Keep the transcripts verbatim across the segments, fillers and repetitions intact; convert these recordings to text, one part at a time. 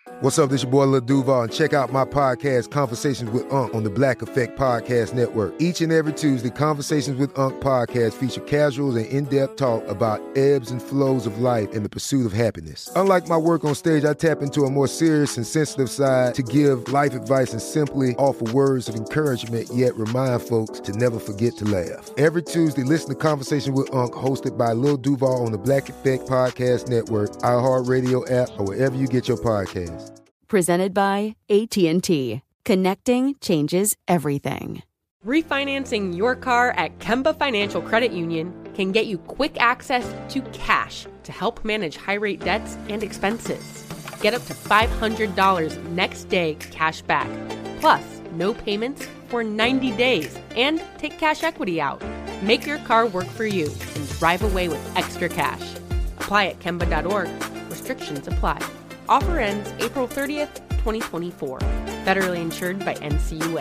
What's up, this your boy Lil Duval, and check out my podcast, Conversations with Unc, on the Black Effect Podcast Network. Each and every Tuesday, Conversations with Unc podcast feature casuals and in-depth talk about ebbs and flows of life and the pursuit of happiness. Unlike my work on stage, I tap into a more serious and sensitive side to give life advice and simply offer words of encouragement, yet remind folks to never forget to laugh. Every Tuesday, listen to Conversations with Unc, hosted by Lil Duval on the Black Effect Podcast Network, iHeartRadio app, or wherever you get your podcasts. Presented by A T and T. Connecting changes everything. Refinancing your car at Kemba Financial Credit Union can get you quick access to cash to help manage high-rate debts and expenses. Get up to five hundred dollars next day cash back, plus no payments for ninety days, and take cash equity out. Make your car work for you and drive away with extra cash. Apply at Kemba dot org. Restrictions apply. Offer ends April thirtieth, twenty twenty-four. Federally insured by N C U A.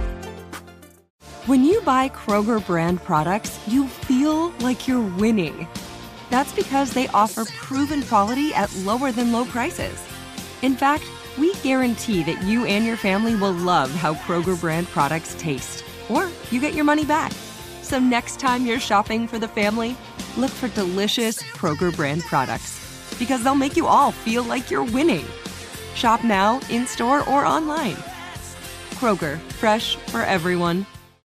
When you buy Kroger brand products, you feel like you're winning. That's because they offer proven quality at lower than low prices. In fact, we guarantee that you and your family will love how Kroger brand products taste, or you get your money back. So next time you're shopping for the family, look for delicious Kroger brand products, because they'll make you all feel like you're winning. Shop now, in-store, or online. Kroger, fresh for everyone.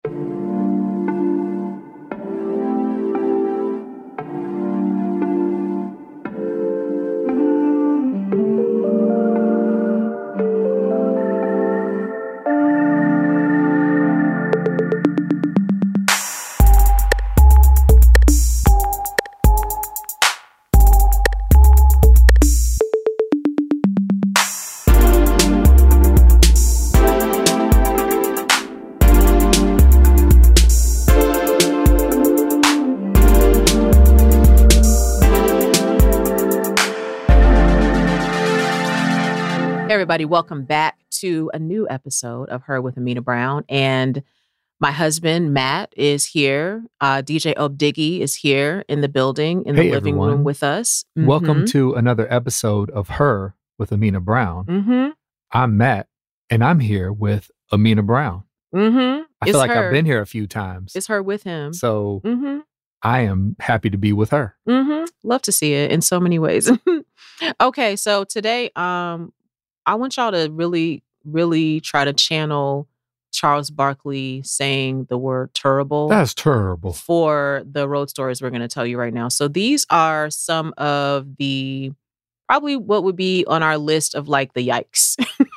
Everybody, welcome back to a new episode of Her with Amina Brown. And my husband, Matt, is here. Uh, D J Obdiggy is here in the building, in the hey, living everyone. room with us. Mm-hmm. Welcome to another episode of Her with Amina Brown. Mm-hmm. I'm Matt, and I'm here with Amina Brown. Mm-hmm. I It's feel like her. I've been here a few times. It's her with him. So Mm-hmm. I am happy to be with her. Mm-hmm. Love to see it in so many ways. Okay, so today, um, I want y'all to really, really try to channel Charles Barkley saying the word terrible. That's terrible. For the road stories we're going to tell you right now. So these are some of the, probably what would be on our list of like the yikes.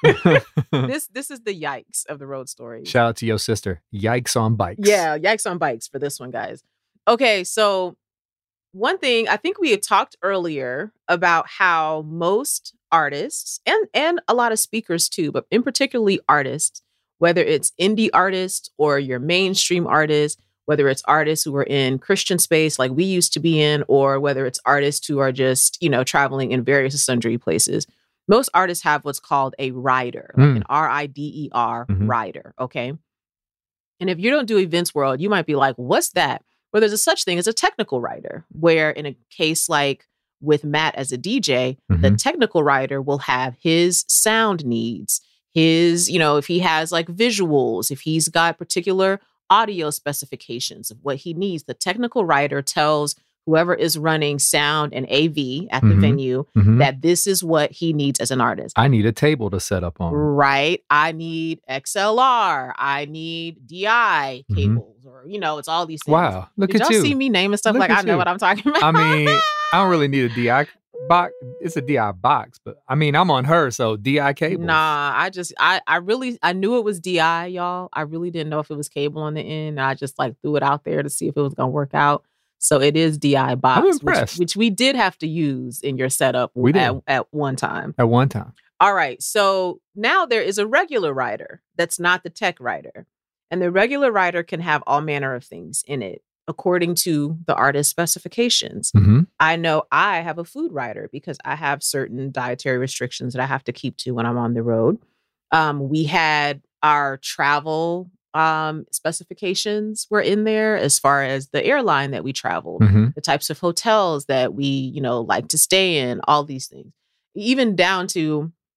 this this is the yikes of the road stories. Shout out to your sister. Yikes on bikes. Yeah, yikes on bikes for this one, guys. Okay, so one thing, I think we had talked earlier about how most artists and, and a lot of speakers too, but in particularly artists, whether it's indie artists or your mainstream artists, whether it's artists who are in Christian space like we used to be in, or whether it's artists who are just, you know, traveling in various sundry places. Most artists have what's called a rider, like Mm. an R I D E R Mhm. rider. Okay. And if you don't do Events World, you might be like, what's that? Well, there's a such thing as a technical writer, where in a case like with Matt as a D J, the Mhm. technical writer will have his sound needs, his, you know, if he has like visuals, if he's got particular audio specifications of what he needs, the technical writer tells whoever is running sound and A V at the Mhm. venue Mhm. that this is what he needs as an artist. I need a table to set up on. Right. I need X L R. I need D I Mhm. cables, or, you know, it's all these things. Wow. Look Did at y'all you. see me naming stuff Look like at I know you. what I'm talking about? I mean, I don't really need a D I box. It's a D I box, but I mean, I'm on her, so D I cables. Nah, I just, I, I really, I knew it was D I, y'all. I really didn't know if it was cable on the end. I just like threw it out there to see if it was going to work out. So it is D I box, I'm which, impressed. which we did have to use in your setup We at, did. at one time. At one time. All right. So now there is a regular writer that's not the tech writer. And the regular writer can have all manner of things in it according to the artist's specifications. Mm-hmm. I know I have a food writer because I have certain dietary restrictions that I have to keep to when I'm on the road. Um, we had our travel um, specifications were in there as far as the airline that we traveled, Mm-hmm. the types of hotels that we, you know, like to stay in, all these things, even down to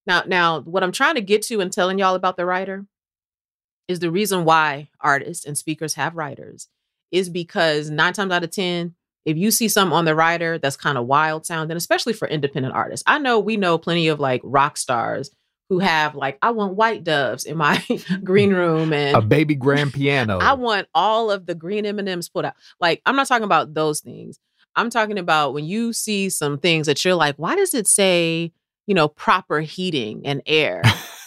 Now, now, what I'm trying to get to and telling y'all about the writer is the reason why artists and speakers have writers is because nine times out of ten, if you see something on the writer that's kind of wild sounding, especially for independent artists, I know we know plenty of like rock stars who have like, I want white doves in my green room and a baby grand piano. I want all of the green M and M's put out. Like, I'm not talking about those things. I'm talking about when you see some things that you're like, why does it say, you know, proper heating and air?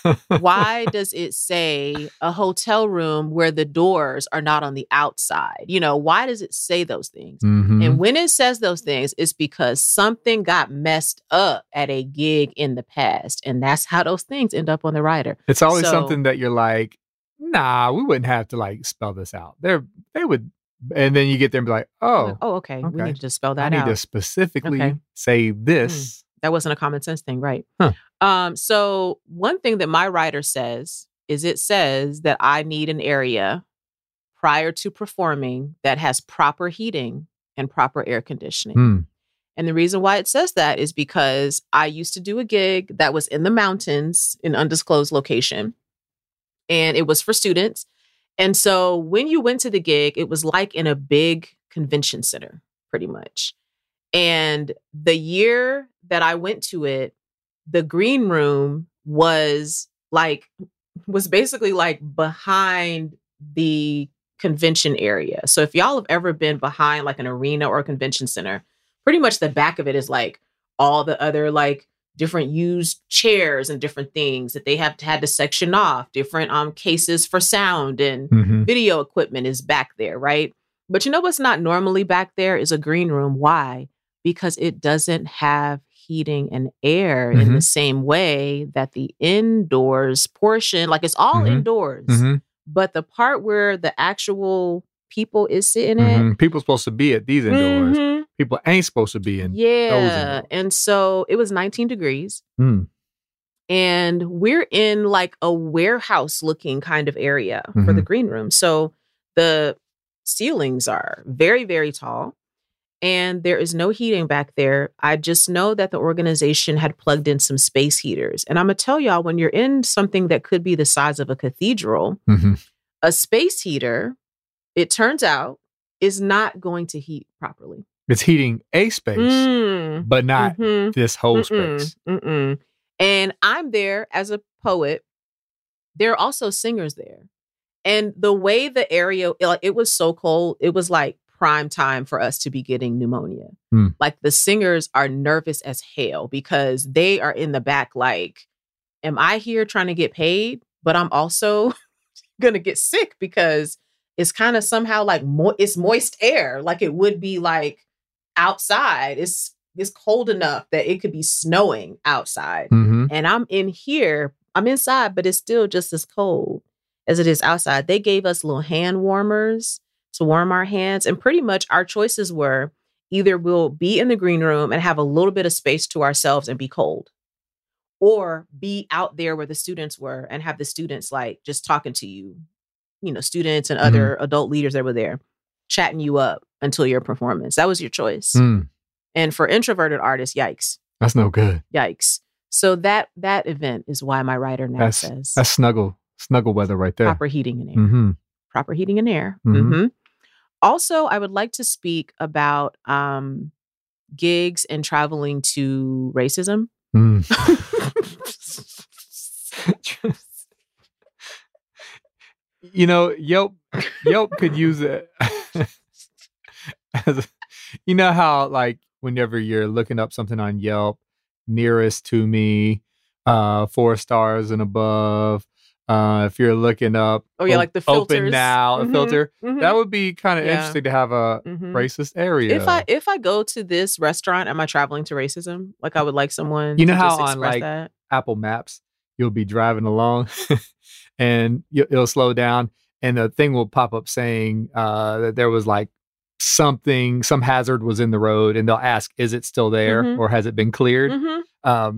Why does it say a hotel room where the doors are not on the outside? You know, why does it say those things? Mm-hmm. And when it says those things, it's because something got messed up at a gig in the past. And that's how those things end up on the writer. It's always So- something that you're like, nah, we wouldn't have to like spell this out. They're, they would, and then you get there and be like, oh, Like, oh, okay. We okay. need to just spell I that need out. to specifically Okay. say this. That wasn't a common sense thing, right? Huh. Um, so one thing that my writer says is it says that I need an area prior to performing that has proper heating and proper air conditioning. Hmm. And the reason why it says that is because I used to do a gig that was in the mountains in undisclosed location. And it was for students. And so when you went to the gig, it was like in a big convention center, pretty much. And the year that I went to it, the green room was like, was basically like behind the convention area. So if y'all have ever been behind like an arena or a convention center, pretty much the back of it is like all the other like different used chairs and different things that they have had to section off, different um cases for sound and Mhm. video equipment is back there, right? But you know what's not normally back there is a green room. Why? Because it doesn't have heating and air in the same way that the indoors portion, like it's all Mhm. indoors, Mhm. but the part where the actual people is sitting at, Mhm. People supposed to be at these indoors. Mhm. People ain't supposed to be in yeah. indoors. And so it was nineteen degrees. Mm. And we're in like a warehouse looking kind of area for the Mhm. green room. So the ceilings are very, very tall and there is no heating back there. I just know that the organization had plugged in some space heaters. And I'm going to tell y'all, when you're in something that could be the size of a cathedral, Mhm. a space heater, it turns out, is not going to heat properly. It's heating a space, Mm. but not Mhm. this whole Mm-mm, space. mm-mm. And I'm there as a poet. There are also singers there. And the way the area, like it was so cold, it was like prime time for us to be getting pneumonia. Hmm. Like the singers are nervous as hell because they are in the back like, am I here trying to get paid? But I'm also going to get sick because it's kind of somehow like mo- it's moist air. Like it would be like outside. It's it's cold enough that it could be snowing outside. Mhm. And I'm in here. I'm inside, but it's still just as cold as it is outside. They gave us little hand warmers to warm our hands. And pretty much our choices were either we'll be in the green room and have a little bit of space to ourselves and be cold, or be out there where the students were and have the students like just talking to you, you know, students and other adult leaders that were there, chatting you up until your performance. That was your choice. Mm. And for introverted artists, yikes, That's no good. yikes. So that that event is why my writer now That's says that's snuggle snuggle weather right there. proper heating and air. Mm-hmm. Proper heating and air. Mhm. Mhm. Also, I would like to speak about um, gigs and traveling to racism. Mm. You know, Yelp Yelp could use it as a, you know how like whenever you're looking up something on Yelp, nearest to me, uh, four stars and above. Uh, if you're looking up, Oh yeah, op- like the open filters. now, a Mhm, filter. mhm. That would be kind of Yeah. interesting to have a Mhm. racist area. If I if I go to this restaurant, am I traveling to racism? Like I would like someone You know to how just on, express like, that. Apple Maps, you'll be driving along and you, it'll slow down and the thing will pop up saying uh, that there was like something, some hazard was in the road and they'll ask, is it still there Mhm. or has it been cleared? Mhm. Um,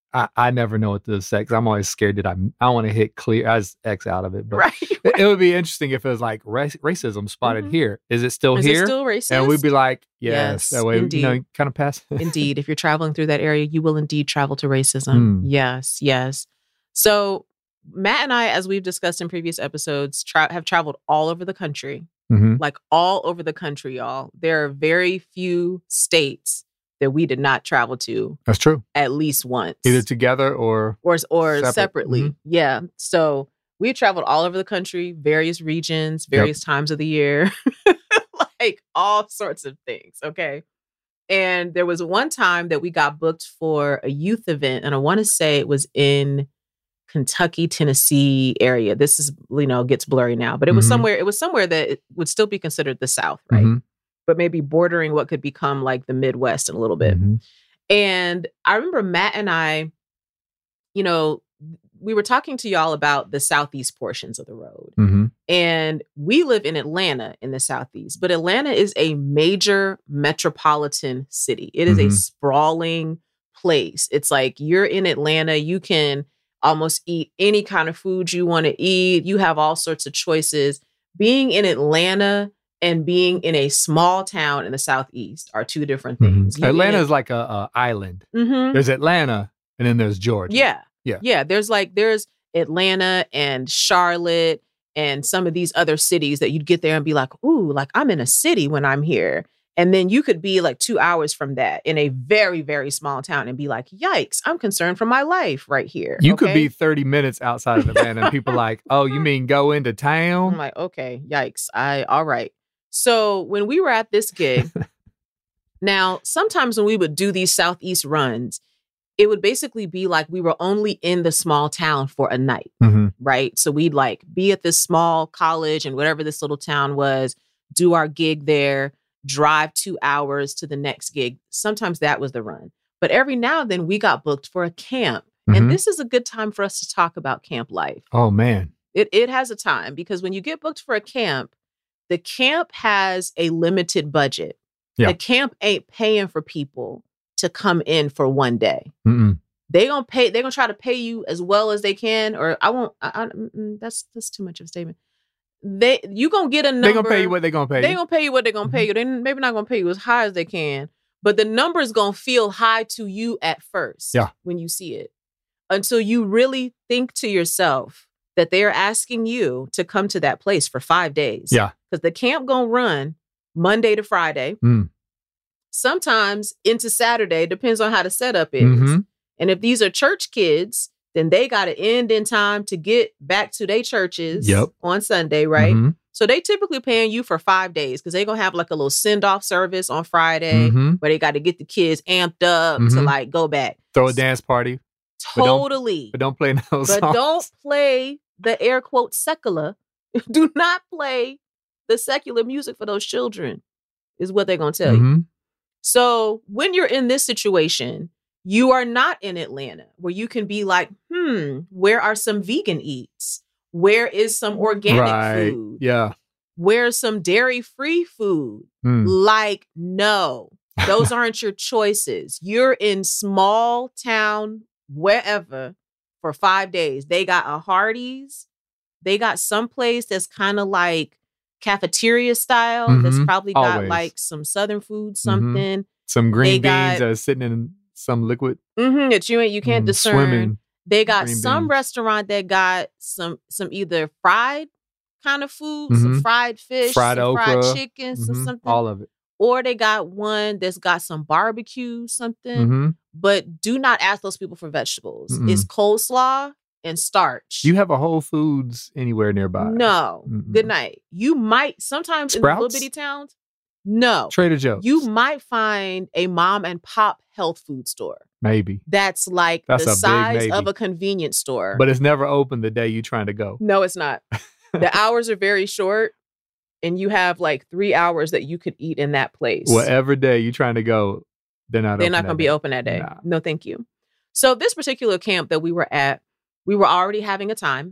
I, I never know what to say because I'm always scared that I I want to hit clear. I just X out of it. But right, it, right. it would be interesting if it was like race, racism spotted Mhm. here. Is it still Is here? it still racist? And we'd be like, yes. Yes, That way, indeed. you know, kind of pass. Indeed, if you're traveling through that area, you will indeed travel to racism. Hmm. Yes, yes. So Matt and I, as we've discussed in previous episodes, tra- have traveled all over the country, hmm like all over the country, y'all. There are very few states that we did not travel to That's true. at least once, Either together or or or separate. separately. Mhm. Yeah. So we traveled all over the country, various regions, various times of the year, like all sorts of things. Okay. And there was one time that we got booked for a youth event, and I want to say it was in Kentucky, Tennessee area. This is, you know, gets blurry now, but it was Mhm. somewhere, it was somewhere that it would still be considered the South, right? Mhm. But maybe bordering what could become like the Midwest in a little bit. Mhm. And I remember Matt and I, you know, we were talking to y'all about the Southeast portions of the road. Mhm. And we live in Atlanta in the Southeast, but Atlanta is a major metropolitan city. It is a Mhm. sprawling place. It's like you're in Atlanta, you can almost eat any kind of food you want to eat. You have all sorts of choices. Being in Atlanta and being in a small town in the Southeast are two different things. Mhm. Atlanta is like a, a island. Mm-hmm. There's Atlanta, and then there's Georgia. Yeah. Yeah. Yeah. There's like, there's Atlanta and Charlotte and some of these other cities that you'd get there and be like, ooh, like I'm in a city when I'm here. And then you could be like two hours from that in a very, very small town and be like, yikes, I'm concerned for my life right here. You could okay? be thirty minutes outside of Atlanta, and people like, oh, you mean go into I'm town? like, okay, yikes. I, all right. So when we were at this gig, now, sometimes when we would do these Southeast runs, it would basically be like we were only in the small town for a night, Mhm. right? So we'd like be at this small college and whatever this little town was, do our gig there, drive two hours to the next gig. Sometimes that was the run. But every now and then we got booked for a camp. Mhm. And this is a good time for us to talk about camp life. Oh, man. It it has a time because when you get booked for a camp, the camp has a limited budget. Yeah. The camp ain't paying for people to come in for one day. Mm-mm. They gonna pay. They gonna try to pay you as well as they can, or I won't. I, I, mm, that's that's too much of a statement. They you gonna get a number. They gonna pay you what they gonna pay They you. gonna pay you what they gonna pay you. They maybe not gonna pay you as high as they can, but the number is gonna feel high to you at first. Yeah. When you see it, until you really think to yourself that they are asking you to come to that place for five days. Yeah. Because the camp gonna run Monday to Friday. Mm. Sometimes into Saturday, depends on how the setup is. Mhm. And if these are church kids, then they got to end in time to get back to their churches Yep. on Sunday, right? Mhm. So they typically paying you for five days because they're going to have like a little send-off service on Friday Mhm. where they got to get the kids amped up to Mhm. like go back. Throw a dance party, but don't- Totally. but don't play no But songs. don't play the air quote secular. Do not play the secular music for those children, is what they're going to tell you. Mhm. So when you're in this situation, you are not in Atlanta where you can be like, hmm, where are some vegan eats? Where is some organic Right. food? Yeah. Where's some dairy-free food? Mm. Like, no, those aren't your choices. You're in small town, wherever, for five days. They got a Hardee's. They got some place that's kind of like cafeteria style. That's Mhm. probably got Always. like some Southern food, something. Some green They beans got- that are sitting in some liquid. Mm-hmm, that you ain't you can't mm, discern. Swimming. They got green some beans. restaurant that got some some either fried kind of food, some Mhm. fried fish, Fried some okra. fried chicken, some Mhm. something. All of it. Or they got one that's got some barbecue, something. Mhm. But do not ask those people for vegetables. Mm-mm. It's coleslaw and starch. You have a Whole Foods anywhere nearby? No. Mm-mm. Good night. You might sometimes in the little Sprouts? bitty towns. No. Trader Joe's. You might find a mom and pop health food store maybe, that's like That's the a big size of maybe. a convenience store. but it's never open the day you trying to go. No, it's not. The hours are very short, and you have like three hours that you could eat in that place. Whatever day you trying to go, they're not. They're open not that going to be day. open that day. Nah. No, thank you. So this particular camp that we were at, we were already having a time.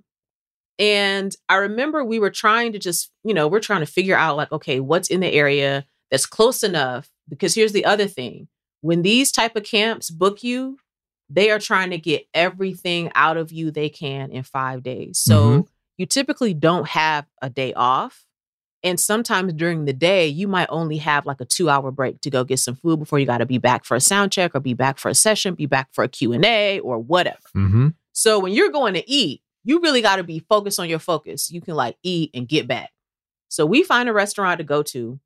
And I remember we were trying to just, you know, we're trying to figure out like, okay, what's in the area that's close enough? Because here's the other thing. When these type of camps book you, they are trying to get everything out of you they can in five days. So Mm-hmm. you typically don't have a day off. And sometimes during the day, you might only have like a two hour break to go get some food before you got to be back for a sound check or be back for a session, be back for a Q and A or whatever. Mm-hmm. So when you're going to eat, you really got to be focused on your focus. You can like eat and get back. So we find a restaurant to go to,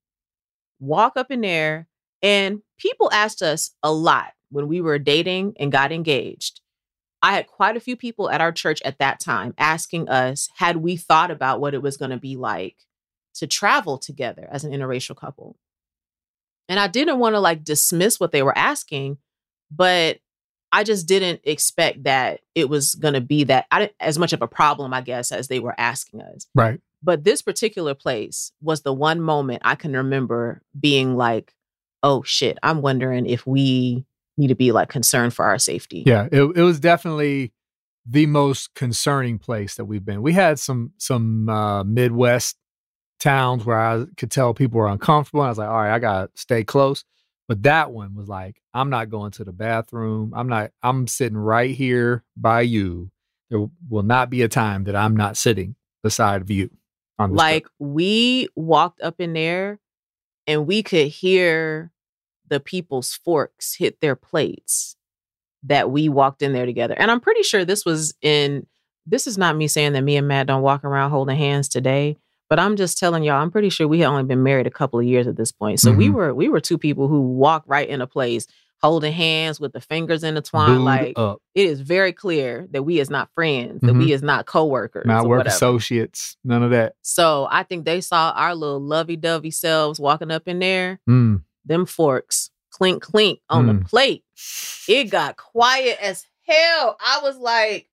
walk up in there, and people asked us a lot when we were dating and got engaged. I had quite a few people at our church at that time asking us, had we thought about what it was going to be like to travel together as an interracial couple. And I didn't want to like dismiss what they were asking, but I just didn't expect that it was going to be that I didn't, as much of a problem, I guess, as they were asking us. Right. But this particular place was the one moment I can remember being like, oh shit, I'm wondering if we need to be like concerned for our safety. Yeah, it, it was definitely the most concerning place that we've been. We had some some uh, Midwest towns where I could tell people were uncomfortable. And I was like, all right, I got to stay close. But that one was like, I'm not going to the bathroom. I'm not, I'm sitting right here by you. There will not be a time that I'm not sitting beside of you. On this Like trip. we walked up in there and we could hear the people's forks hit their plates that we walked in there together. And I'm pretty sure this was in, this is not me saying that me and Matt don't walk around holding hands today. But I'm just telling y'all, I'm pretty sure we had only been married a couple of years at this point. So Mm-hmm. we were we were two people who walked right in a place, holding hands with the fingers intertwined. Booed Like up. it is very clear that we is not friends, that Mhm. we is not coworkers, Not or work whatever. associates, none of that. So I think they saw our little lovey-dovey selves walking up in there. Mm. Them forks clink clink on the Mm. plate. It got quiet as hell. I was like,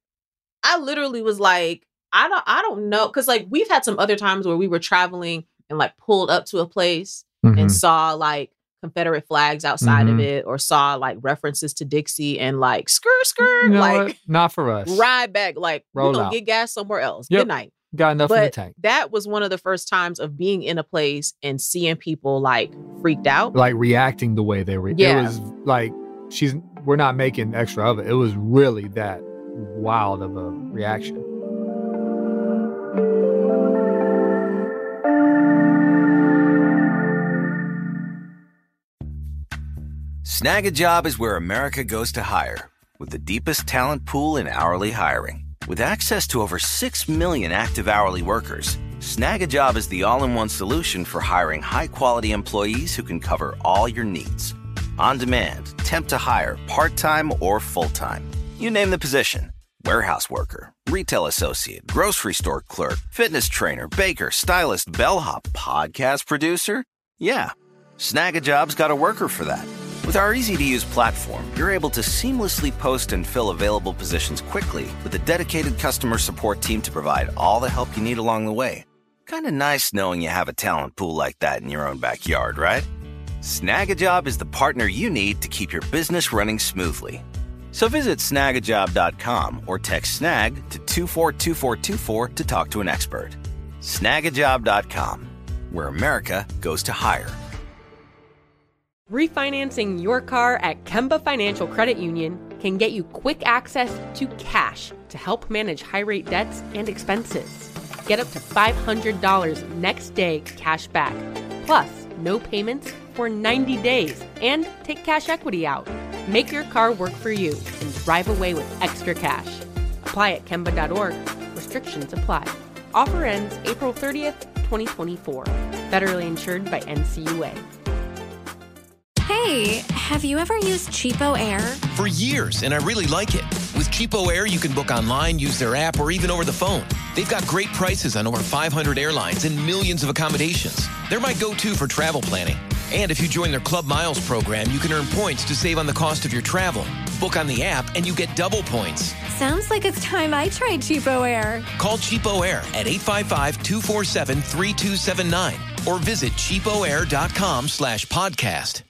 I literally was like, I don't, I don't know. Cause like we've had some other times where we were traveling and like pulled up to a place Mhm. and saw like Confederate flags outside Mhm. of it, or saw like references to Dixie and like skr skr, You know like what? Not for us. ride back, like we're Roll gonna out. get gas somewhere else. Yep. Good night. Got enough in the But tank. that was one of the first times of being in a place and seeing people like freaked out. Like reacting the way they were. Yeah. It was like, she's, we're not making extra of it. It was really that wild of a reaction. Snag a Job is where America goes to hire, with the deepest talent pool in hourly hiring. With access to over six million active hourly workers, Snag a Job is the all-in-one solution for hiring high-quality employees who can cover all your needs. On demand, temp to hire, part-time or full-time. You name the position. Warehouse worker, retail associate, grocery store clerk, fitness trainer, baker, stylist, bellhop, podcast producer. Yeah, Snag a Job's got a worker for that. With our easy-to-use platform, you're able to seamlessly post and fill available positions quickly with a dedicated customer support team to provide all the help you need along the way. Kind of nice knowing you have a talent pool like that in your own backyard, right? Snag a Job is the partner you need to keep your business running smoothly. So visit snag a job dot com or text snag to two four two four two four to talk to an expert. snag a job dot com, where America goes to hire. Refinancing your car at Kemba Financial Credit Union can get you quick access to cash to help manage high-rate debts and expenses. Get up to five hundred dollars next day cash back, plus no payments for ninety days, and take cash equity out. Make your car work for you and drive away with extra cash. Apply at kemba dot org. Restrictions apply. Offer ends April thirtieth, twenty twenty-four. Federally insured by N C U A. Hey, have you ever used Cheapo Air? For years, and I really like it. With Cheapo Air, you can book online, use their app, or even over the phone. They've got great prices on over five hundred airlines and millions of accommodations. They're my go-to for travel planning. And if you join their Club Miles program, you can earn points to save on the cost of your travel. Book on the app, and you get double points. Sounds like it's time I tried Cheapo Air. Call Cheapo Air at eight five five, two four seven, three two seven nine or visit cheapoair.com slash podcast.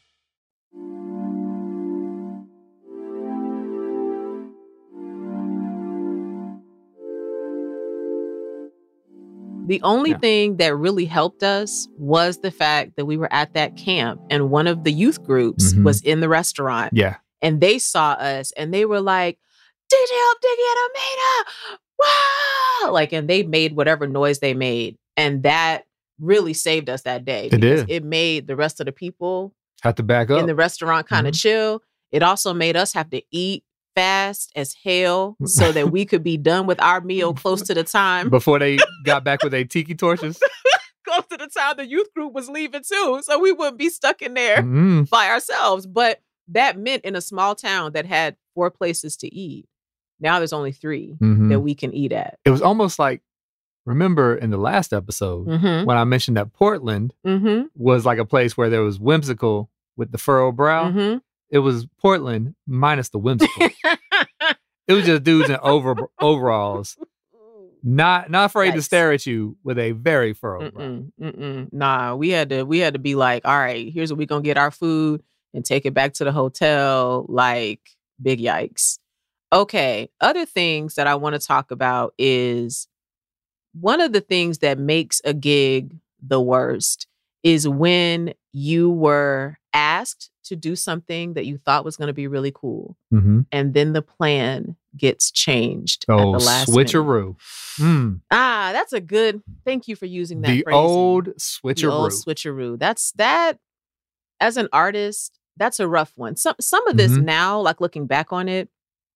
The only Yeah. thing that really helped us was the fact that we were at that camp and one of the youth groups Mhm. was in the restaurant. Yeah. And they saw us and they were like, D J Hope, Diggy, and Amina, wow! Like, and they made whatever noise they made. And that really saved us that day. It did. It made the rest of the people have to back up in the restaurant kind of mm-hmm. chill. It also made us have to eat fast as hell so that we could be done with our meal close to the time. Before they got back with their tiki torches. Close to the time the youth group was leaving too. So we wouldn't be stuck in there mm-hmm. by ourselves. But that meant in a small town that had four places to eat, now there's only three mm-hmm. that we can eat at. It was almost like, remember in the last episode mm-hmm. when I mentioned that Portland mm-hmm. was like a place where there was whimsical with the furrowed brow. Mm-hmm. It was Portland minus the whimsical. It was just dudes in over overalls, not not afraid Yikes. to stare at you with a very furrowed brow. Mm-mm, mm-mm. Nah, we had to we had to be like, all right, here's where we're gonna get our food and take it back to the hotel. Like, big yikes. Okay, other things that I want to talk about is one of the things that makes a gig the worst is when you were asked to do something that you thought was going to be really cool. Mm-hmm. And then the plan gets changed oh, at the last switcheroo. Mm. Ah, that's a good, thank you for using that The phrasing. old switcheroo. The old switcheroo. That's that, as an artist, that's a rough one. Some, some of this mm-hmm. now, like looking back on it,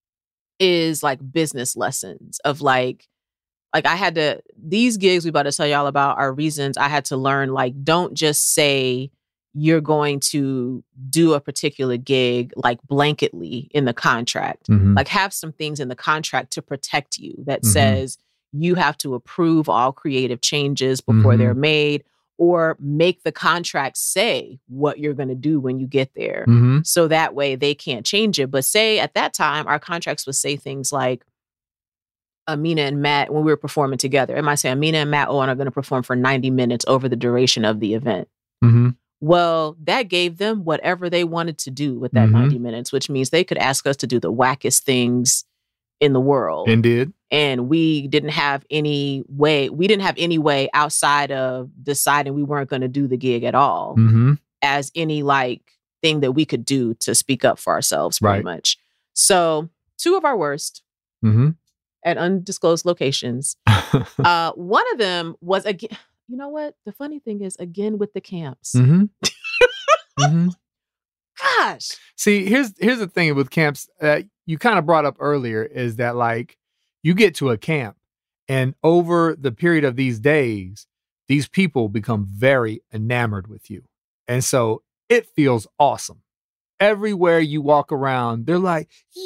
is like business lessons of like, like I had to, these gigs we about to tell y'all about are reasons I had to learn, like, don't just say you're going to do a particular gig like blanketly in the contract. Mm-hmm. Like have some things in the contract to protect you that mm-hmm. says you have to approve all creative changes before mm-hmm. they're made, or make the contract say what you're going to do when you get there. Mm-hmm. So that way they can't change it. But say at that time, our contracts would say things like, Amina and Matt, when we were performing together, it might say Amina and Matt Owen are going to perform for ninety minutes over the duration of the event. Mm-hmm. Well, that gave them whatever they wanted to do with that mm-hmm. ninety minutes, which means they could ask us to do the wackest things in the world. Indeed. And we didn't have any way, we didn't have any way outside of deciding we weren't going to do the gig at all mm-hmm. as any like thing that we could do to speak up for ourselves pretty right. much. So two of our worst mm-hmm. at undisclosed locations. uh, one of them was, again, you know what? The funny thing is, again, with the camps. Mm-hmm. mm-hmm. Gosh. See, here's here's the thing with camps that you kind of brought up earlier is that like you get to a camp and over the period of these days, these people become very enamored with you. And so it feels awesome. Everywhere you walk around, they're like,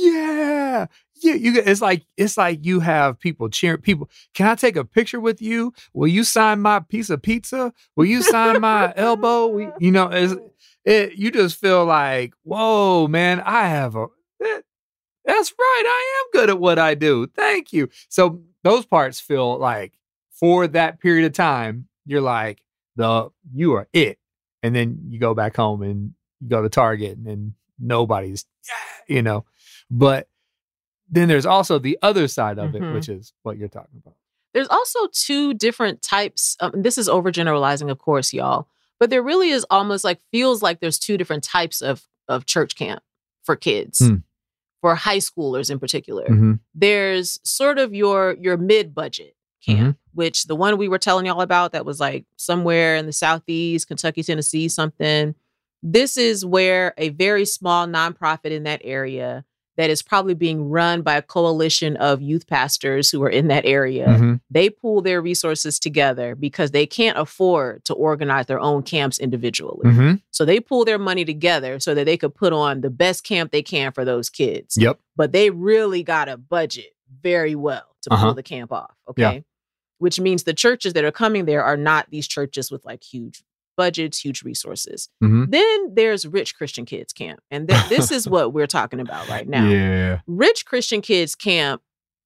yeah, yeah. You, it's like it's like you have people cheering. People, can I take a picture with you? Will you sign my piece of pizza? Will you sign my elbow? We, you know, it's, it. You just feel like, whoa, man, I have a. It, that's right. I am good at what I do. Thank you. So those parts feel like for that period of time, you're like the you are it, and then you go back home and. You go to Target and then nobody's, you know, but then there's also the other side of mm-hmm. it, which is what you're talking about. There's also two different types. Um, this is overgeneralizing, of course, y'all, but there really is almost like feels like there's two different types of, of church camp for kids, mm. for high schoolers in particular. Mm-hmm. There's sort of your, your mid-budget camp, mm-hmm. which the one we were telling y'all about that was like somewhere in the Southeast, Kentucky, Tennessee, something. This is where a very small nonprofit in that area that is probably being run by a coalition of youth pastors who are in that area. Mm-hmm. They pool their resources together because they can't afford to organize their own camps individually. Mm-hmm. So they pool their money together so that they could put on the best camp they can for those kids. Yep. But they really got to budget very well to uh-huh. pull the camp off. Okay. Yeah. Which means the churches that are coming there are not these churches with like huge budgets, huge resources. Mm-hmm. Then there's Rich Christian Kids Camp. And th- this is what we're talking about right now. Yeah. Rich Christian Kids Camp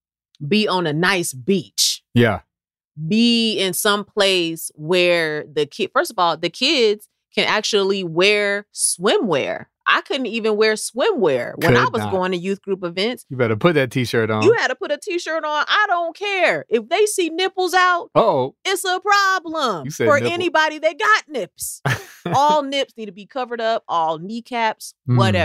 be on a nice beach. Yeah. Be in some place where the kid, first of all, the kids can actually wear swimwear. I couldn't even wear swimwear when Could I was not. going to youth group events. You better put that t-shirt on. You had to put a t-shirt on. I don't care. If they see nipples out, Uh-oh. it's a problem You said for nipple. anybody that got nips. All nips need to be covered up, all kneecaps, Mm. whatever.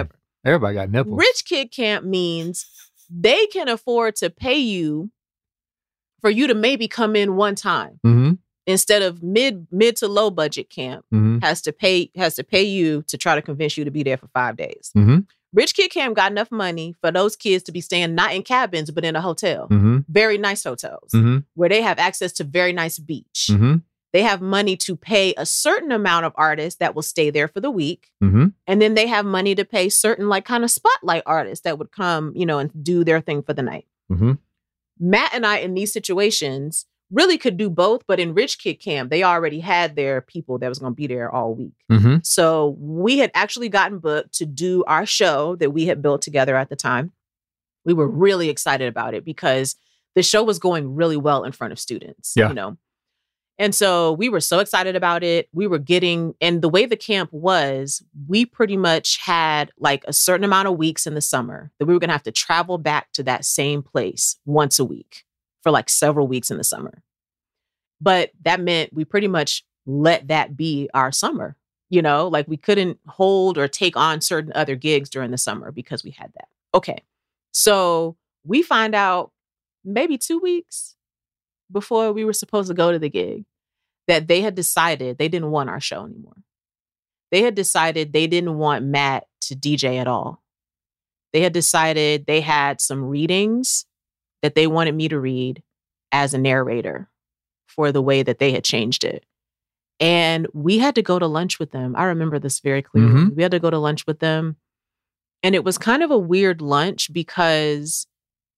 Everybody got nipples. Rich Kid Camp means they can afford to pay you for you to maybe come in one time. Mm-hmm. Instead of mid mid to low budget camp mm-hmm. has to pay has to pay you to try to convince you to be there for five days. Mm-hmm. Rich Kid Camp got enough money for those kids to be staying not in cabins but in a hotel, mm-hmm. very nice hotels mm-hmm. where they have access to very nice beach. Mm-hmm. They have money to pay a certain amount of artists that will stay there for the week, mm-hmm. and then they have money to pay certain like kind of spotlight artists that would come, you know, and do their thing for the night. Mm-hmm. Matt and I in these situations really could do both, but in Rich Kid Camp, they already had their people that was going to be there all week. Mm-hmm. So we had actually gotten booked to do our show that we had built together at the time. We were really excited about it because the show was going really well in front of students, yeah. you know. And so we were so excited about it. We were getting, and the way the camp was, we pretty much had like a certain amount of weeks in the summer that we were going to have to travel back to that same place once a week for like several weeks in the summer. But that meant we pretty much let that be our summer. You know, like we couldn't hold or take on certain other gigs during the summer because we had that. Okay. So we find out maybe two weeks before we were supposed to go to the gig that they had decided they didn't want our show anymore. They had decided they didn't want Matt to D J at all. They had decided they had some readings that they wanted me to read as a narrator for the way that they had changed it. And we had to go to lunch with them. I remember this very clearly. Mm-hmm. We had to go to lunch with them. And it was kind of a weird lunch because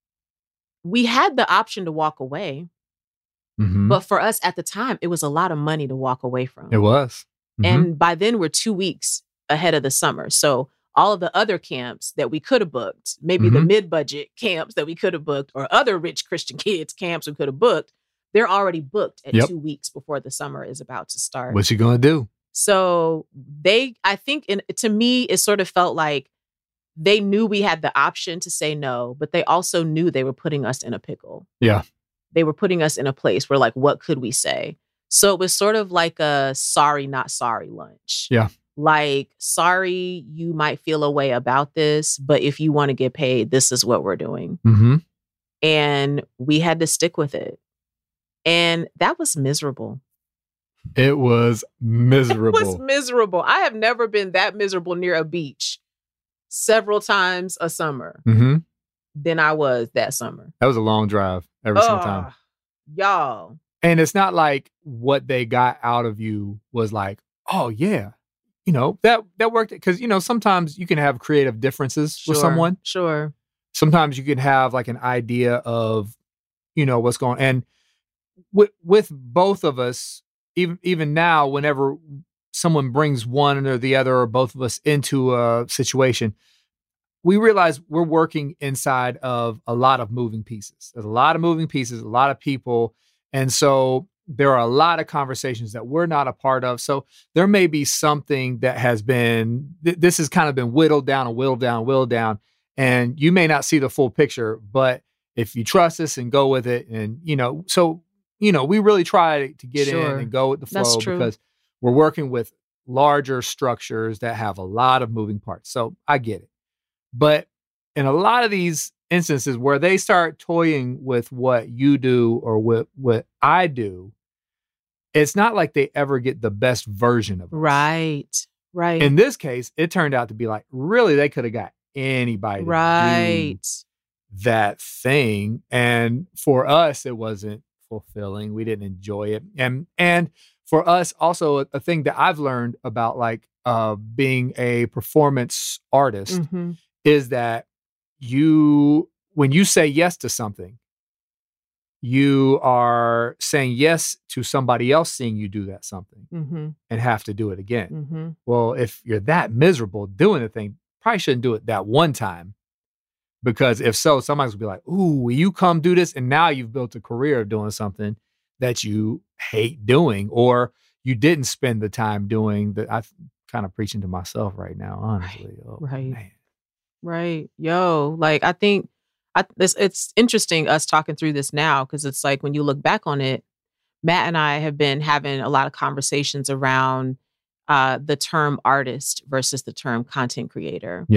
we had the option to walk away. Mm-hmm. But for us at the time, it was a lot of money to walk away from. It was. Mm-hmm. And by then we're two weeks ahead of the summer. So all of the other camps that we could have booked, maybe mm-hmm. the mid-budget camps that we could have booked or other rich Christian kids camps we could have booked, they're already booked at yep. two weeks before the summer is about to start. What you gonna do? So they, I think in, to me, it sort of felt like they knew we had the option to say no, but they also knew they were putting us in a pickle. Yeah. They were putting us in a place where like, what could we say? So it was sort of like a sorry, not sorry lunch. Yeah. Like, sorry, you might feel a way about this, but if you want to get paid, this is what we're doing. Mm-hmm. And we had to stick with it. And that was miserable. It was miserable. It was miserable. I have never been that miserable near a beach several times a summer mm-hmm. than I was that summer. That was a long drive every single uh, time. Y'all. And it's not like what they got out of you was like, oh, yeah, you know, that that worked. Because, you know, sometimes you can have creative differences sure, with someone. Sure. Sometimes you can have like an idea of, you know, what's going on. And with, with both of us, even even now, whenever someone brings one or the other or both of us into a situation, we realize we're working inside of a lot of moving pieces. There's a lot of moving pieces, a lot of people. And so there are a lot of conversations that we're not a part of. So there may be something that has been, th- this has kind of been whittled down and whittled down, whittled down. And you may not see the full picture, but if you trust us and go with it and, you know, so, you know, we really try to get sure. in and go with the flow That's true. because we're working with larger structures that have a lot of moving parts. So I get it. But in a lot of these instances where they start toying with what you do or what, what I do, it's not like they ever get the best version of it. Right. Right. In this case, it turned out to be like, really, they could have got anybody to right. do that thing. And for us, it wasn't fulfilling. We didn't enjoy it. And and for us, also a, a thing that I've learned about like uh, being a performance artist mm-hmm. is that you, when you say yes to something, you are saying yes to somebody else seeing you do that something mm-hmm. and have to do it again. Mm-hmm. Well, if you're that miserable doing the thing, probably shouldn't do it that one time. Because if so, somebody's gonna be like, ooh, will you come do this? And now you've built a career of doing something that you hate doing, or you didn't spend the time doing that. I'm kind of preaching to myself right now, honestly. Right. Oh, right. Man. Right. Yo, like, I think I, this, it's interesting us talking through this now, because it's like when you look back on it, Matt and I have been having a lot of conversations around uh, the term artist versus the term content creator. Yeah.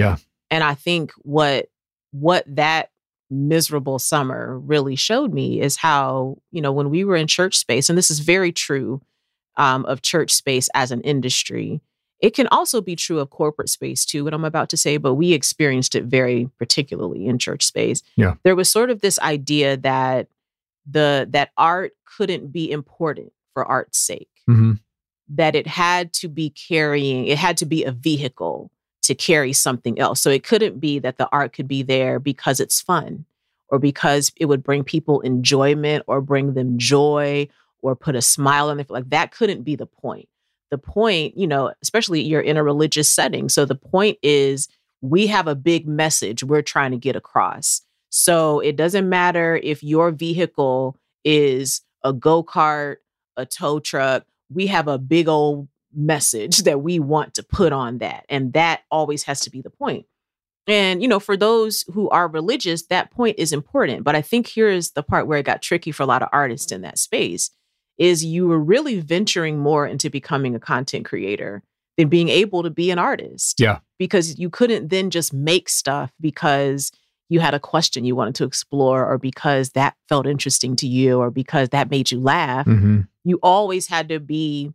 And I think what what that miserable summer really showed me is how, you know, when we were in church space, and this is very true um, of church space as an industry, it can also be true of corporate space too, what I'm about to say, but we experienced it very particularly in church space. Yeah. There was sort of this idea that the that art couldn't be important for art's sake, Mm-hmm. that it had to be carrying, it had to be a vehicle to carry something else. So it couldn't be that the art could be there because it's fun or because it would bring people enjoyment or bring them joy or put a smile on their face. Like that couldn't be the point. The point, you know, especially you're in a religious setting. So the point is we have a big message we're trying to get across. So it doesn't matter if your vehicle is a go-kart, a tow truck. We have a big old message that we want to put on that. And that always has to be the point. And, you know, for those who are religious, that point is important. But I think here's the part where it got tricky for a lot of artists in that space is you were really venturing more into becoming a content creator than being able to be an artist. Yeah. Because you couldn't then just make stuff because you had a question you wanted to explore or because that felt interesting to you or because that made you laugh. Mm-hmm. You always had to be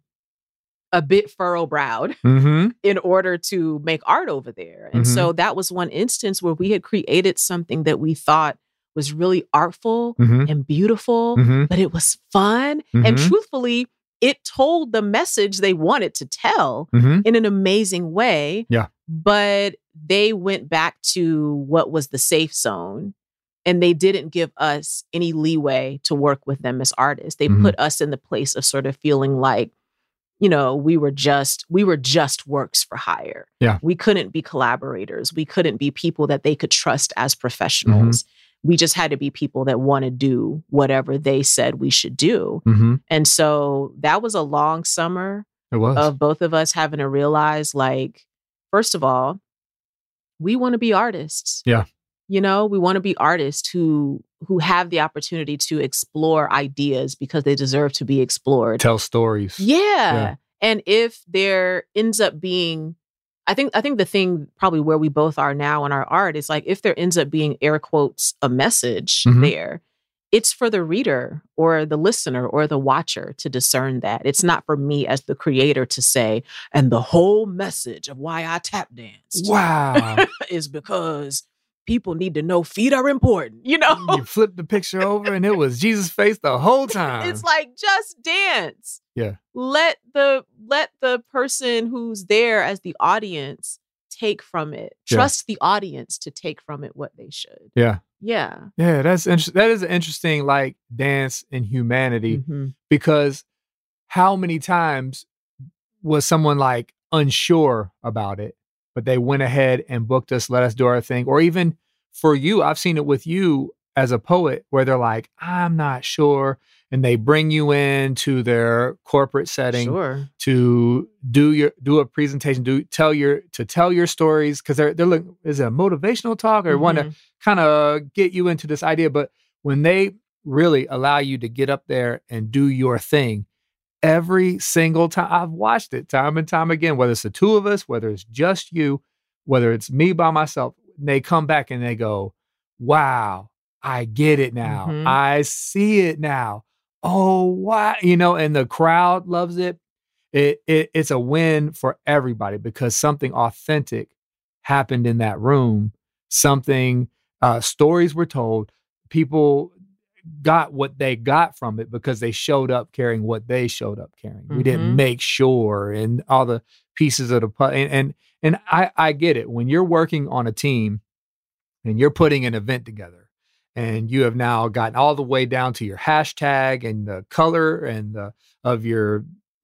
a bit furrow-browed Mm-hmm. in order to make art over there. And Mhm. so that was one instance where we had created something that we thought was really artful Mhm. and beautiful, Mhm. but it was fun. And Mhm. truthfully, it told the message they wanted to tell Mhm. in an amazing way. Yeah. But they went back to what was the safe zone. And they didn't give us any leeway to work with them as artists. They Mhm. put us in the place of sort of feeling like, you know, we were just, we were just works for hire. Yeah. We couldn't be collaborators. We couldn't be people that they could trust as professionals. We just had to be people that want to do whatever they said we should do. Mm-hmm. And so that was a long summer It was. of both of us having to realize, like, first of all, we want to be artists. Yeah. You know, we want to be artists who who have the opportunity to explore ideas because they deserve to be explored. Tell stories. Yeah. Yeah. And if there ends up being, I think I think the thing probably where we both are now in our art is like, if there ends up being air quotes a message Mhm. there, it's for the reader or the listener or the watcher to discern that. It's not for me as the creator to say, and the whole message of why I tap danced Wow. is because people need to know feet are important, you know? You flipped the picture over and it was Jesus' face the whole time. It's like, just dance. Yeah. Let the let the person who's there as the audience take from it. Yeah. Trust the audience to take from it what they should. Yeah. Yeah. Yeah, that's interesting. That is an interesting, like, dance in humanity, Mhm. because how many times was someone like unsure about it, but they went ahead and booked us, let us do our thing? Or even for you, I've seen it with you as a poet where they're like, I'm not sure. And they bring you into their corporate setting Sure. to do your do a presentation, do tell your to tell your stories, because they're they're looking, is it a motivational talk or want to Mhm. kind of get you into this idea? But when they really allow you to get up there and do your thing, every single time I've watched it time and time again, whether it's the two of us, whether it's just you, whether it's me by myself, they come back and they go, wow, I get it now. Mhm. I see it now. Oh, wow. You know, and the crowd loves it. It, it. It's a win for everybody because something authentic happened in that room. Something, uh, stories were told. People got what they got from it because they showed up carrying what they showed up carrying. We didn't Mhm. make sure and all the pieces of the pu- and and, and I, I get it. When you're working on a team and you're putting an event together, and you have now gotten all the way down to your hashtag and the color and the of your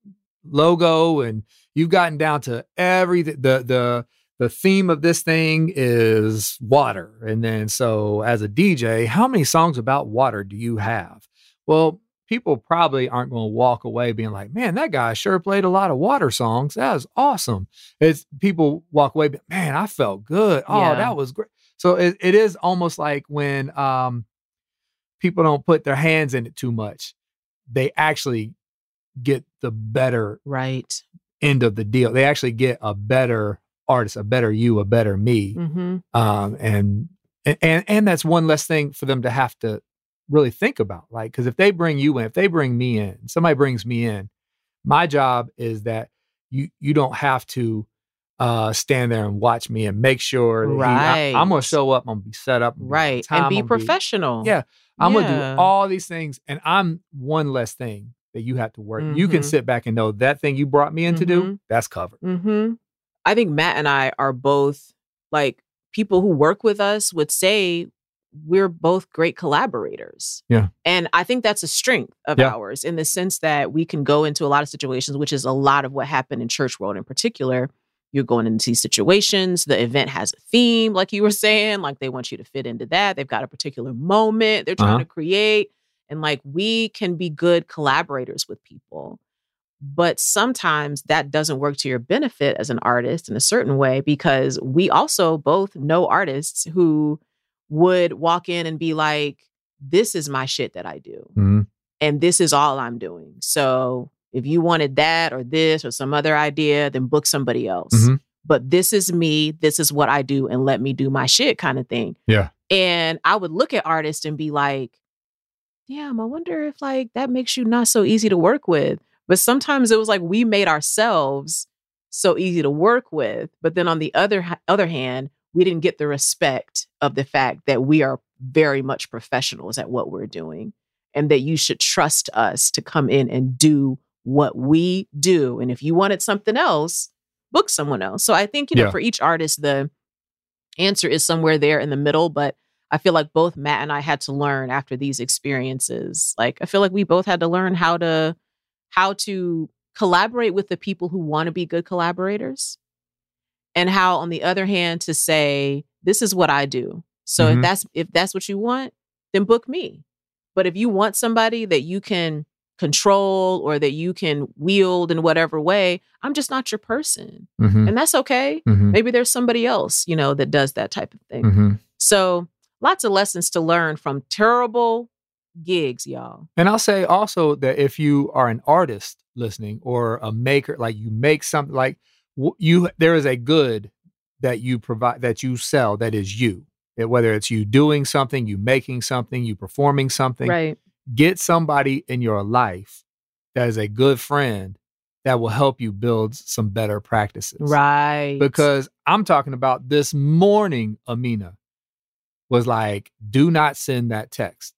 logo, and you've gotten down to everything. The the the theme of this thing is water. And then so as a D J, how many songs about water do you have? Well, people probably aren't going to walk away being like, man, that guy sure played a lot of water songs. That was awesome. It's people walk away, but man, I felt good. Oh, Yeah. that was great. So it, it is almost like when um, people don't put their hands in it too much, they actually get the better Right. end of the deal. They actually get a better artist, a better you, a better me. Mm-hmm. Um, and, and, and that's one less thing for them to have to really think about. Like, cause if they bring you in, if they bring me in, somebody brings me in, my job is that you, you don't have to, uh, stand there and watch me and make sure that right. he, I, I'm going to show up. I'm going to be set up. Right. Time, and be I'm professional. Be, yeah. I'm yeah. going to do all these things. And I'm one less thing that you have to work. Mm-hmm. You can sit back and know that thing you brought me in mm-hmm. to do, that's covered. Mm-hmm. I think Matt and I are both, like, people who work with us would say we're both great collaborators. Yeah. And I think that's a strength of yeah. ours in the sense that we can go into a lot of situations, which is a lot of what happened in church world in particular. You're going into these situations. The event has a theme, like you were saying, like they want you to fit into that. They've got a particular moment they're trying uh-huh. to create. And like, we can be good collaborators with people. But sometimes that doesn't work to your benefit as an artist in a certain way, because we also both know artists who would walk in and be like, this is my shit that I do. Mm-hmm. And this is all I'm doing. So if you wanted that or this or some other idea, then book somebody else. Mm-hmm. But this is me. This is what I do. And let me do my shit kind of thing. Yeah. And I would look at artists and be like, damn, I wonder if like that makes you not so easy to work with. But sometimes it was like we made ourselves so easy to work with. But then on the other other hand, we didn't get the respect of the fact that we are very much professionals at what we're doing and that you should trust us to come in and do what we do. And if you wanted something else, book someone else. So I think, you know, yeah. for each artist, the answer is somewhere there in the middle. But I feel like both Matt and I had to learn after these experiences. Like, I feel like we both had to learn how to how to collaborate with the people who want to be good collaborators, and how, on the other hand, to say, this is what I do. So mm-hmm. if that's if that's what you want, then book me. But if you want somebody that you can control or that you can wield in whatever way, I'm just not your person. Mm-hmm. And that's okay. Mm-hmm. Maybe there's somebody else, you know, that does that type of thing. Mm-hmm. So lots of lessons to learn from terrible gigs, y'all. And I'll say also that if you are an artist listening or a maker, like you make something, like you, there is a good that you provide, that you sell, that is you. It, whether it's you doing something, you making something, you performing something, right? Get somebody in your life that is a good friend that will help you build some better practices. Right. Because I'm talking about this morning, Amina was like, do not send that text.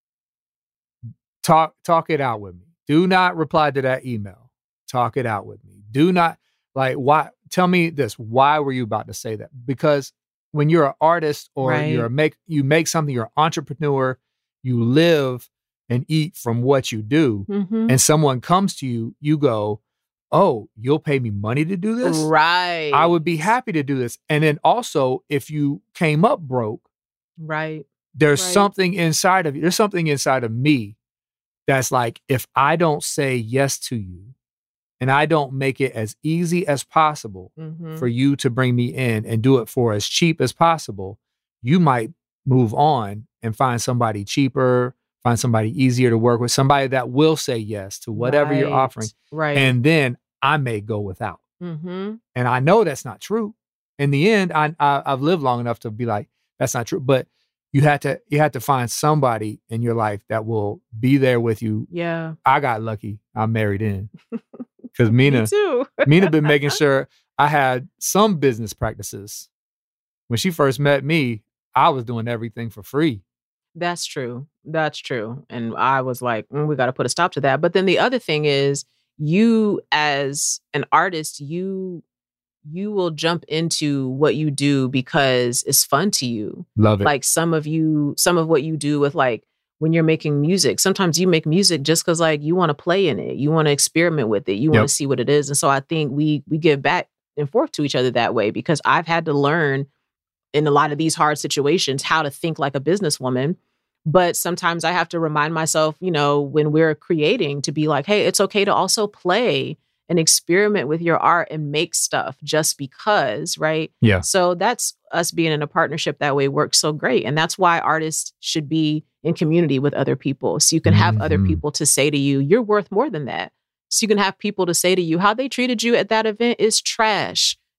Talk, talk it out with me. Do not reply to that email. Talk it out with me. Do not, like, why? Tell me this. Why were you about to say that? Because when you're an artist or right. you're a make, you make something, you're an entrepreneur, you live and eat from what you do, mm-hmm. and someone comes to you, you go, oh, you'll pay me money to do this? Right. I would be happy to do this. And then also, if you came up broke, right. there's right. something inside of you. There's something inside of me that's like, if I don't say yes to you and I don't make it as easy as possible mm-hmm. for you to bring me in and do it for as cheap as possible, you might move on and find somebody cheaper, find somebody easier to work with, somebody that will say yes to whatever right. you're offering. Right. And then I may go without. Mm-hmm. And I know that's not true. In the end, I, I, I've lived long enough to be like, that's not true. But you had to you had to find somebody in your life that will be there with you. Yeah. I got lucky. I married in. Because Mina, Me too. Mina been making sure I had some business practices. When she first met me, I was doing everything for free. That's true. That's true. And I was like, mm, we got to put a stop to that. But then the other thing is, you as an artist, you you will jump into what you do because it's fun to you. Love it. Like some of you, some of what you do with, like, when you're making music, sometimes you make music just because, like, you want to play in it. You want to experiment with it. You want Yep. to see what it is. And so I think we we give back and forth to each other that way, because I've had to learn in a lot of these hard situations how to think like a businesswoman. But sometimes I have to remind myself, you know, when we're creating, to be like, hey, it's okay to also play and experiment with your art and make stuff just because, right? Yeah. So that's us being in a partnership that way works so great. And that's why artists should be in community with other people. So you can have other Mhm. people to say to you, you're worth more than that. So you can have people to say to you, how they treated you at that event is trash.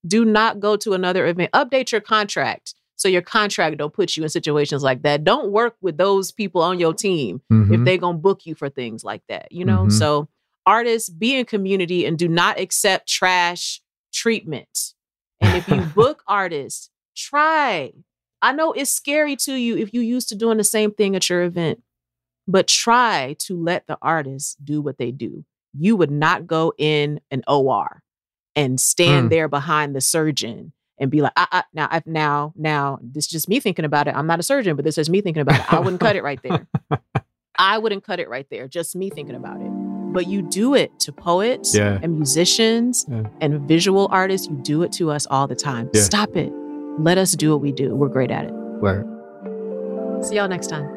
Do not go to another event. Update your contract so your contract don't put you in situations like that. Don't work with those people on your team Mhm. if they're going to book you for things like that, you know? Mhm. So artists, be in community and do not accept trash treatment. And if you book artists, try. I know it's scary to you if you used to doing the same thing at your event, but try to let the artists do what they do. You would not go in an O R and stand Mm. there behind the surgeon and be like, ah, ah, now, I've now, now, this is just me thinking about it. I'm not a surgeon, but this is me thinking about it. I wouldn't cut it right there. I wouldn't cut it right there. Just me thinking about it. But you do it to poets Yeah. and musicians Yeah. and visual artists. You do it to us all the time. Yeah. Stop it. Let us do what we do. We're great at it. Word. See y'all next time.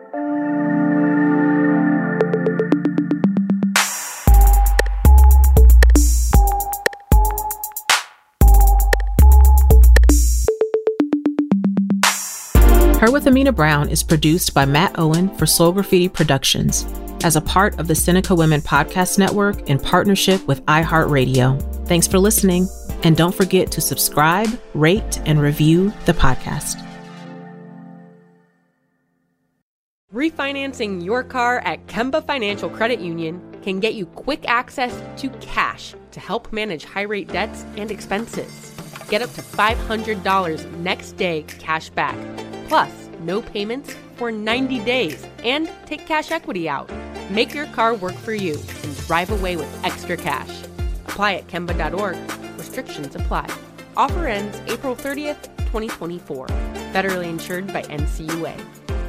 Her with Amina Brown is produced by Matt Owen for Soul Graffiti Productions as a part of the Seneca Women Podcast Network in partnership with iHeartRadio. Thanks for listening, and don't forget to subscribe, rate, and review the podcast. Refinancing your car at Kemba Financial Credit Union can get you quick access to cash to help manage high-rate debts and expenses. Get up to five hundred dollars next day cash back, plus no payments for ninety days, and take cash equity out. Make your car work for you and drive away with extra cash. Apply at Kemba dot org. Restrictions apply. Offer ends April thirtieth, twenty twenty-four. Federally insured by N C U A.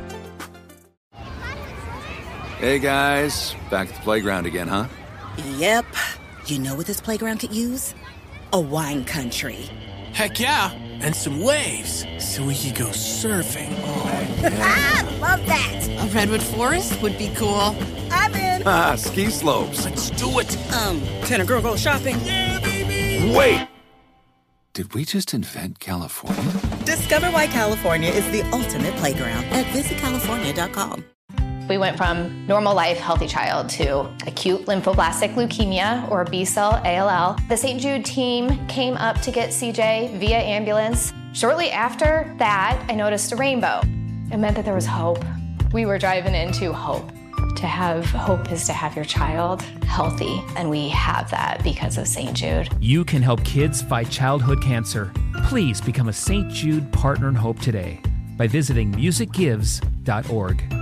Hey guys, back at the playground again, huh? Yep. You know what this playground could use? A wine country. Heck yeah, and some waves so we could go surfing. Oh, Ah, love that. A redwood forest would be cool. I'm in. Ah, ski slopes. let's do it. Um, can a girl go shopping? Yeah, baby. Wait! Did we just invent California? Discover why California is the ultimate playground at visit california dot com. We went from normal life, healthy child to acute lymphoblastic leukemia, or B-cell A L L. The Saint Jude team came up to get C J via ambulance. Shortly after that, I noticed a rainbow. It meant that there was hope. We were driving into hope. To have hope is to have your child healthy, and we have that because of Saint Jude. You can help kids fight childhood cancer. Please become a Saint Jude Partner in Hope today by visiting music gives dot org.